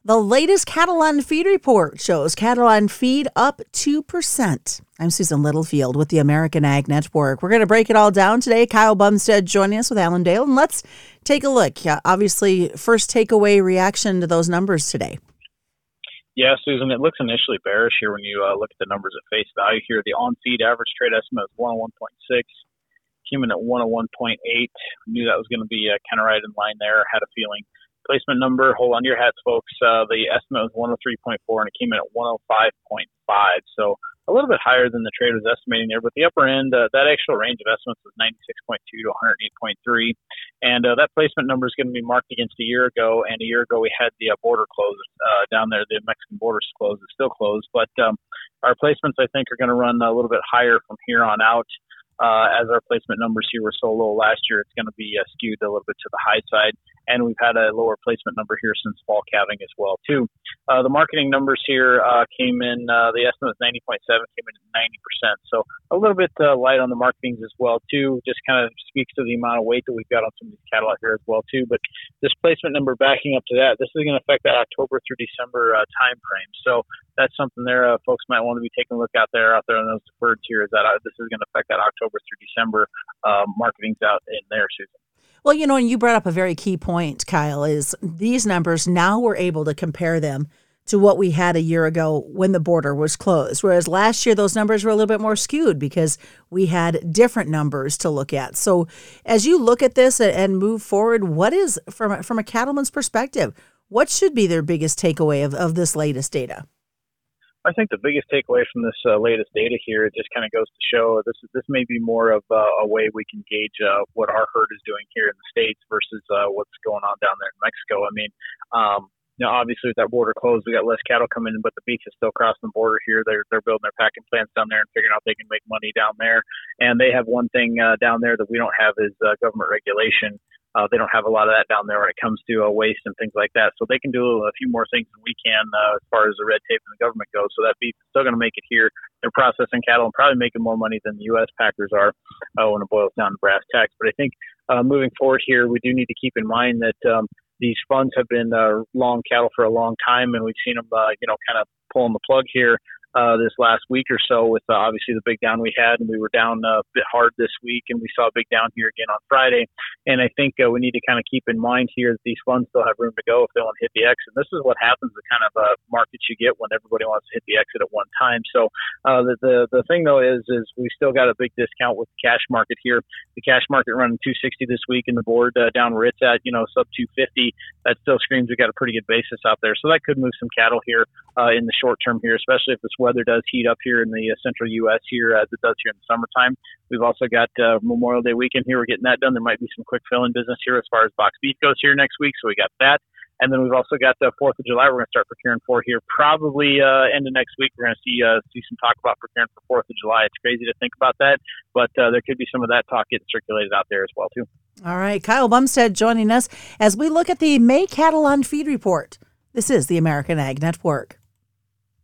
The latest cattle on feed report shows cattle on feed up 2%. I'm Susan Littlefield with the American Ag Network. We're going to break it all down today. Kyle Bumstead joining us with Allendale. And let's take a look. Obviously, first takeaway reaction to those numbers today. Yeah, Susan, it looks initially bearish here when you look at the numbers at face value here. The on-feed average trade estimate is 101.6, came in at 101.8. Knew that was going to be kind of right in line there. Had a feeling. Placement number, hold on to your hats, folks. The estimate was 103.4, and it came in at 105.5. So a little bit higher than the trade was estimating there. But the upper end, that actual range of estimates was 96.2 to 108.3. And that placement number is going to be marked against a year ago. And a year ago, we had the border closed down there. The Mexican border is closed. It's still closed. But our placements, I think, are going to run a little bit higher from here on out. As our placement numbers here were so low last year, it's going to be skewed a little bit to the high side. And we've had a lower placement number here since fall calving as well, too. The marketing numbers here came in, the estimate was 90.7, came in at 90%. So a little bit light on the marketings as well, too. Just kind of speaks to the amount of weight that we've got on some of these cattle out here as well, too. But this placement number backing up to that, this is going to affect that October through December time frame. So that's something there folks might want to be taking a look out there on those deferreds here, is that this is going to affect that October through December marketings out in there, Susan. Well, and you brought up a very key point, Kyle, is these numbers, now we're able to compare them to what we had a year ago when the border was closed. Whereas last year, those numbers were a little bit more skewed because we had different numbers to look at. So as you look at this and move forward, what is, from a cattleman's perspective, what should be their biggest takeaway of this latest data? I think the biggest takeaway from this latest data here, it just kind of goes to show this may be more of a way we can gauge what our herd is doing here in the States versus what's going on down there in Mexico. I mean, obviously with that border closed, we got less cattle coming in, but the beef is still crossing the border here. They're building their packing plants down there and figuring out they can make money down there. And they have one thing down there that we don't have is government regulation. They don't have a lot of that down there when it comes to waste and things like that. So they can do a few more things than we can as far as the red tape and the government goes. So that beef is still going to make it here. They're processing cattle and probably making more money than the U.S. packers are when it boils down to brass tacks. But I think moving forward here, we do need to keep in mind that these funds have been long cattle for a long time, and we've seen them, kind of pulling the plug here this last week or so with obviously the big down we had, and we were down a bit hard this week, and we saw a big down here again on Friday. And I think we need to kind of keep in mind here that these funds still have room to go if they want to hit the exit. This is what happens, the kind of markets you get when everybody wants to hit the exit at one time. So the thing though is we still got a big discount with the cash market here. The cash market running 260 this week, and the board down where it's at, sub 250. That still screams we got a pretty good basis out there. So that could move some cattle here in the short term here, especially if this weather does heat up here in the central U.S. here as it does here in the summertime. We've also got Memorial Day weekend here. We're getting that done. There might be some quick fill-in business here as far as box beef goes here next week, so we got that. And then we've also got the 4th of July we're going to start procuring for here. Probably end of next week, we're going to see some talk about procuring for 4th of July. It's crazy to think about that, but there could be some of that talk getting circulated out there as well, too. All right. Kyle Bumstead joining us as we look at the May Cattle on Feed report. This is the American Ag Network.